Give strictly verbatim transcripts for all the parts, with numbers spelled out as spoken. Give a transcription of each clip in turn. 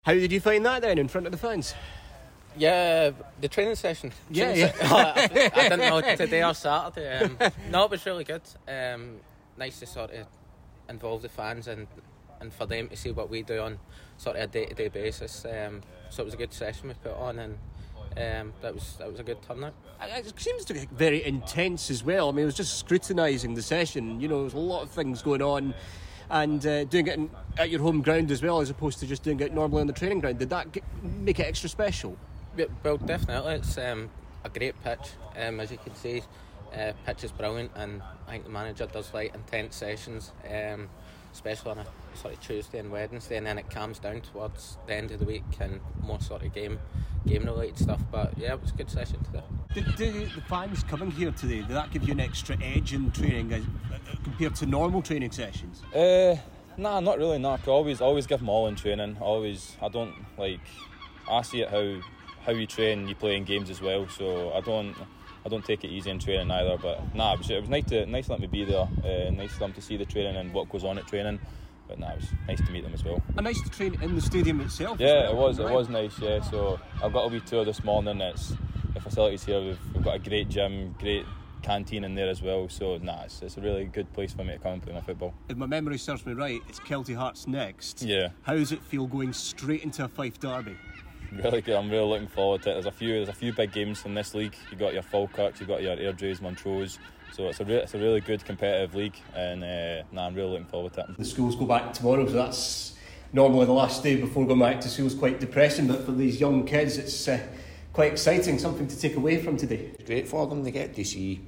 How did you find that then in front of the fans? Yeah, the training session. Yeah, yeah. I, I didn't know today or Saturday. Um, no, it was really good. Um, nice to sort of involve the fans and, and for them to see what we do on sort of a day-to-day basis. Um, so it was a good session we put on, and um, that was that was a good turnout. It seems to be very intense as well. I mean, it was just scrutinising the session. You know, there was a lot of things going on. And uh, doing it in, at your home ground as well, as opposed to just doing it normally on the training ground. Did that get, make it extra special? Well, definitely. It's um, a great pitch, um, as you can see. Uh, pitch is brilliant, and I think the manager does like intense sessions, um, especially on a sort of Tuesday and Wednesday, and then it calms down towards the end of the week and more sort of game game related stuff. But yeah, it was a good session today. Did, did the fans coming here today, did that give you an extra edge in training as, uh, compared to normal training sessions? Uh, nah, not really. Nah, I always always give them all in training. Always, I don't like. I see it how how you train, you play in games as well. So I don't. I don't take it easy in training either, but nah, it was, it was nice to nice to let me be there. Uh, nice for them to see the training and what goes on at training. But nah, it was nice to meet them as well. And nice to train in the stadium itself. Yeah, well, it was. right? It was nice. Yeah, so I've got a wee tour this morning. It's the facilities here. We've, we've got a great gym, great canteen in there as well. So nah, it's, it's a really good place for me to come and play my football. If my memory serves me right, it's Kelty Hearts next. Yeah. How does it feel going straight into a Fife derby? Really good. I'm really looking forward to it. There's a few, there's a few big games in this league. You got your Falkirks, you got your Airdries, Montrose. So it's a re- it's a really good competitive league, and uh, nah, I'm really looking forward to it. The schools go back tomorrow, so that's normally the last day before going back to school. Is quite depressing, but for these young kids, it's uh, quite exciting. Something to take away from today. It's great for them. They get to see,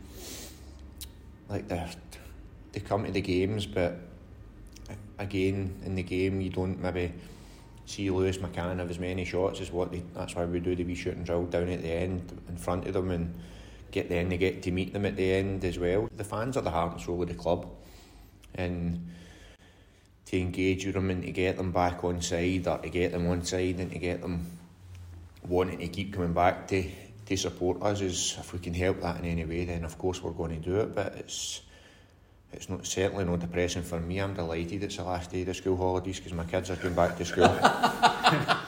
like they they come to the games, but again in the game you don't maybe see Lewis McCann have as many shots as what they. That's why we do the wee shooting drill down at the end in front of them, and get then they get to meet them at the end as well. The fans are the heart and soul of the club, and to engage with them and to get them back on side, or to get them on side and to get them wanting to keep coming back to, to support us, is if we can help that in any way, then of course we're going to do it. But it's It's not certainly not depressing for me. I'm delighted it's the last day of the school holidays because my kids are going back to school.